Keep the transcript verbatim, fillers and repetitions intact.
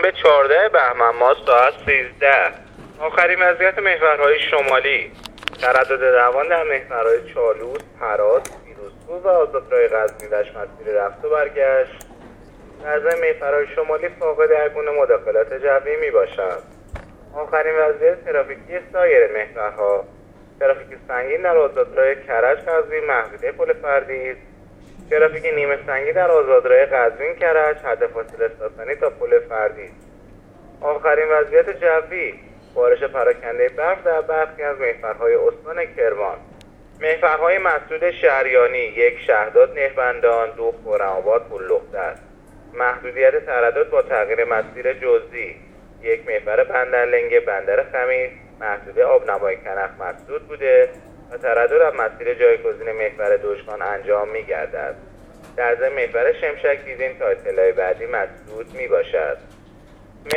شنبه چهارده بهمن ماه ساعت سیزده. آخرین وضعیت محورهای شمالی: تردد دوان در محورهای چالوس، هرات، پیروزکوه و آزادراه قزوین دشت مسیر رفت و برگشت. در ضمن محورهای شمالی فاقد هر گونه مداخلات جوی می باشد. آخرین وضعیت ترافیکی سایر محورها: ترافیک سنگین در آزادراه کرج قزوین محدوده پل فردید، ترافیک نیمه سنگین در آزادراه قزوین کرج حد فاصله ساسانی تا پل فردید. آخرین وضعیت جوی: بارش پراکنده برف در برخی از محورهای استان کرمان. محورهای مسدود شهریانی: یک شهداد نهبندان، دو خرم‌آباد پل‌لختر. محدودیت تردد با تغییر مسیر جزئی: یک محور بندرلنگه بندر خمید محدوده آبنمای کنخ مسدود بوده و تردد از مسیر جایگزین محور دوشکان انجام می گردد. در ضمن محور شمشک دیدین تا اطلاع بعدی مسدود می باشد.